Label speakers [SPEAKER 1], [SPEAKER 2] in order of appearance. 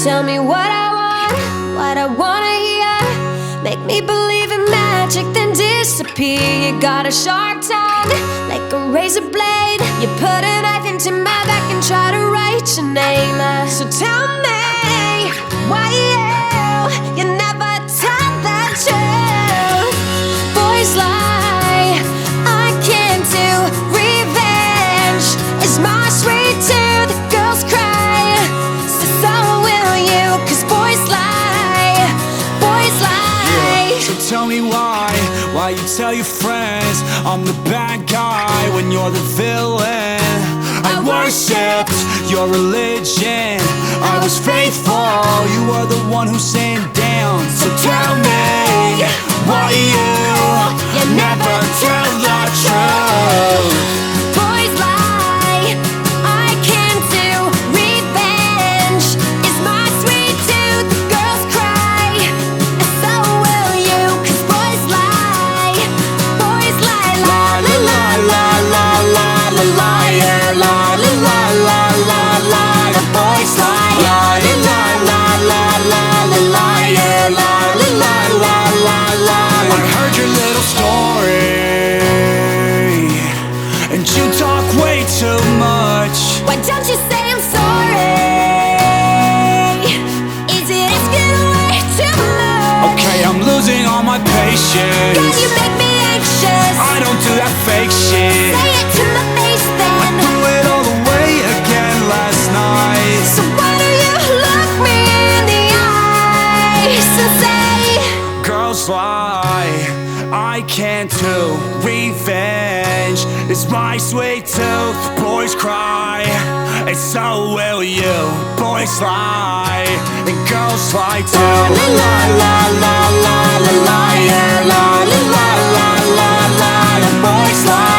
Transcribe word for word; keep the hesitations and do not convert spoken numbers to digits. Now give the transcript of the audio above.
[SPEAKER 1] Tell me what I want, what I wanna hear. Make me believe in magic, then disappear. You got a sharp tongue, like a razor blade. You put a knife into my back and try to write your name. So tell me, why you, you never tell the truth? Boys lie, I can't do. Revenge is my sweet tooth. Girls cry, so so will you. Cause boys lie, boys lie.
[SPEAKER 2] Yeah, so tell me why, why you tell your friends I'm the bad guy when you're the villain. I worshipped your religion, I was faithful, you were the one who sent down. So tell me, why you, you never tell the truth?
[SPEAKER 1] Boys lie, I can't do. Revenge is my sweet tooth. Girls cry, and so will you. Cause boys lie, boys lie. La la la la la la la liar. La la la la la la la boys lie. La la la la la la la liar. La la la la la la la.
[SPEAKER 2] I heard your little story, and you talk way too much.
[SPEAKER 1] Why don't you say I'm sorry? Is it asking way too much?
[SPEAKER 2] Okay, I'm losing all my patience.
[SPEAKER 1] God, you make me anxious.
[SPEAKER 2] I don't do that fake shit.
[SPEAKER 1] Say it to my face
[SPEAKER 2] I
[SPEAKER 1] then.
[SPEAKER 2] blew it all the way again last night.
[SPEAKER 1] So why do you look me in the eyes and say,
[SPEAKER 2] Girls lie, I can't do. Revenge is my sweet tooth. Boys cry, and so will you. Boys lie, and girls lie too.
[SPEAKER 1] la la la la la la liar. La la la la la la la boys lie.